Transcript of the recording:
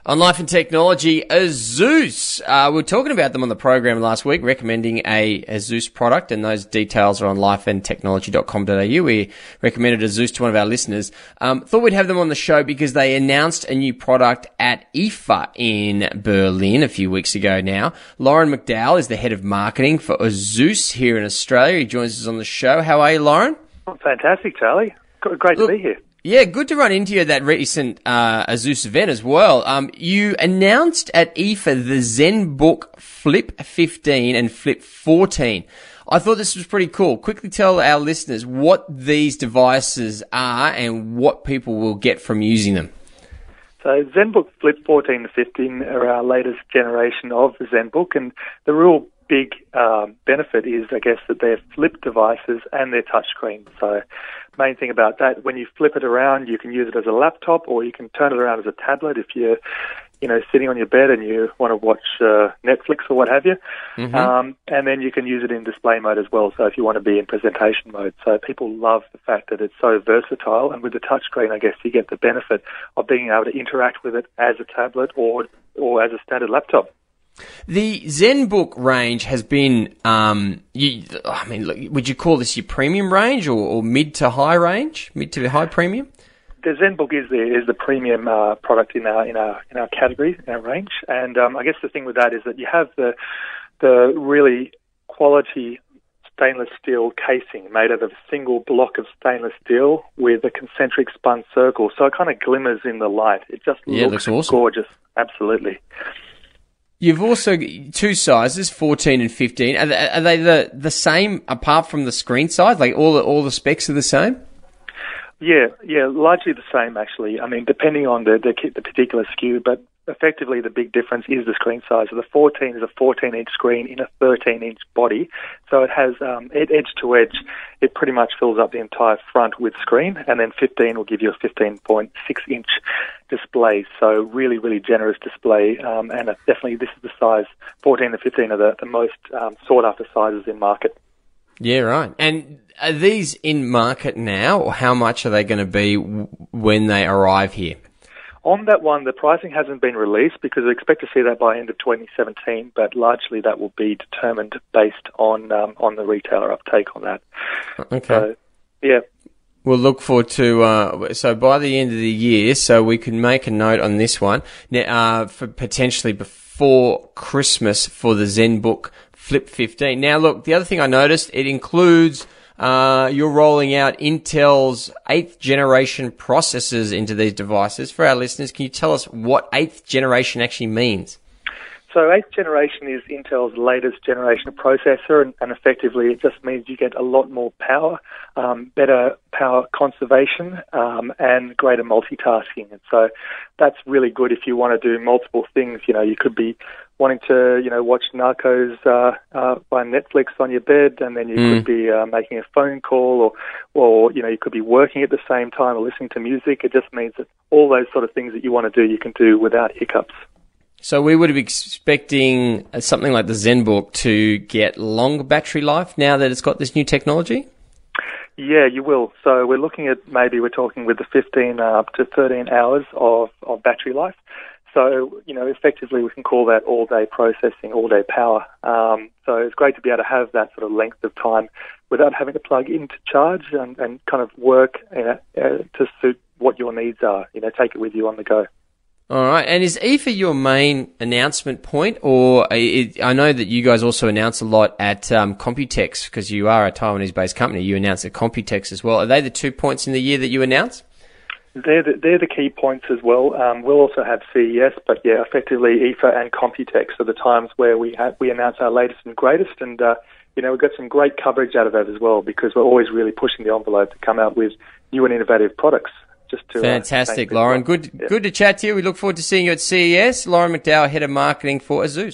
On Life and Technology, Azus. We were talking about them on the program last week, recommending a Azus product, and those details are on lifeandtechnology.com.au. We recommended Azus to one of our listeners. Thought we'd have them on the show because they announced a new product at IFA in Berlin a few weeks ago now. Lauren McDowell is the head of marketing for Azus here in Australia. He joins us on the show. How are you, Lauren? Fantastic, Charlie. Great to be here. Yeah, good to run into you at that recent Azus event as well. You announced at IFA the ZenBook Flip 15 and Flip 14. I thought this was pretty cool. Quickly tell our listeners what these devices are and what people will get from using them. So ZenBook Flip 14 and 15 are our latest generation of the ZenBook, and the real big benefit is, I guess, that they're flip devices and they're touchscreen. So main thing about that, when you flip it around, you can use it as a laptop or you can turn it around as a tablet if you're, sitting on your bed and you want to watch Netflix or what have you. Mm-hmm. And then you can use it in display mode as well, so if you want to be in presentation mode. So people love the fact that it's so versatile, and with the touchscreen, I guess you get the benefit of being able to interact with it as a tablet or as a standard laptop. The ZenBook range has been, would you call this your premium range or mid to high range, mid to high premium? The ZenBook is the premium product in our category, in our range, and I guess the thing with that is that you have the really quality stainless steel casing made out of a single block of stainless steel with a concentric spun circle, so it kind of glimmers in the light. It just looks awesome. Gorgeous, absolutely. You've also two sizes, 14 and 15. Are they the same apart from the screen size? Like all the specs are the same? Yeah, largely the same actually. I mean, depending on the particular SKU, but effectively the big difference is the screen size. So the 14 is a 14-inch screen in a 13-inch body, so it has edge to edge. It pretty much fills up the entire front with screen, and then 15 will give you a 15.6-inch display. So really, really generous display, and definitely this is the size. 14 and 15 are the most sought-after sizes in market. Yeah, right. And are these in market now, or how much are they going to be when they arrive here? On that one, the pricing hasn't been released because we expect to see that by end of 2017, but largely that will be determined based on the retailer uptake on that. Okay. So, yeah. We'll look forward to, so by the end of the year, so we can make a note on this one, for potentially before Christmas for the ZenBook Flip 15. Now look, the other thing I noticed, it includes, you're rolling out Intel's 8th generation processors into these devices. For our listeners, can you tell us what 8th generation actually means? So 8th generation is Intel's latest generation of processor, and effectively it just means you get a lot more power, better power conservation, and greater multitasking. And so that's really good if you want to do multiple things. You could be wanting to, watch Narcos by Netflix on your bed, and then you could be making a phone call, or you could be working at the same time or listening to music. It just means that all those sort of things that you want to do, you can do without hiccups. So we would be expecting something like the ZenBook to get longer battery life now that it's got this new technology? Yeah, you will. So we're looking at we're talking with the 15 up to 13 hours of battery life. So, effectively we can call that all-day processing, all-day power. So it's great to be able to have that sort of length of time without having to plug in to charge and kind of work to suit what your needs are. Take it with you on the go. All right. And is IFA your main announcement point, or I know that you guys also announce a lot at Computex because you are a Taiwanese-based company. You announce at Computex as well. Are they the 2 points in the year that you announce? They're the key points as well. We'll also have CES, but yeah, effectively IFA and Computex are the times where we announce our latest and greatest, and we've got some great coverage out of that as well because we're always really pushing the envelope to come out with new and innovative products. Fantastic, Lauren. Good to chat to you. We look forward to seeing you at CES. Lauren McDowell, Head of Marketing for Azus.